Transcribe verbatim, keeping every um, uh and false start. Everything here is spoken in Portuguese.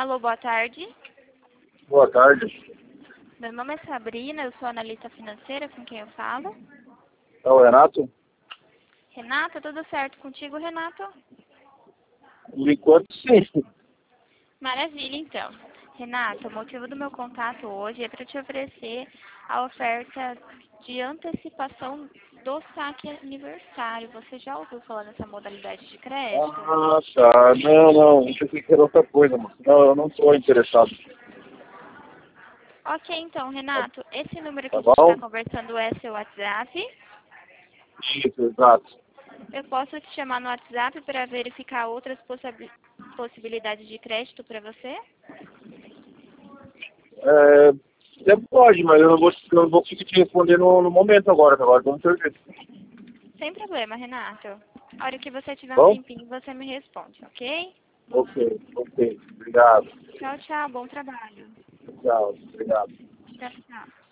Alô, boa tarde. Boa tarde. Meu nome é Sabrina, eu sou analista financeira, com quem eu falo? É o Renato? Renato, tudo certo contigo, Renato? Por enquanto, sim. Maravilha, então. Renato, o motivo do meu contato hoje é para te oferecer a oferta de antecipação do saque aniversário. Você já ouviu falar nessa modalidade de crédito? Ah, tá. Não, não. Eu pensei que era outra coisa, mano. Não, eu não estou interessado. Ok, então, Renato, esse número que Tá a gente está bom? conversando é seu WhatsApp. Isso, exato. Eu posso te chamar no WhatsApp para verificar outras possi- possibilidades de crédito para você? É, você pode, mas eu não vou, eu não vou conseguir te responder no, no momento agora, tá? Agora estou no serviço. Sem problema, Renato. A hora que você tiver um Bom? tempinho, você me responde, ok? Ok, ok. Obrigado. Tchau, tchau. Bom trabalho. Tchau, obrigado. Tchau, tchau.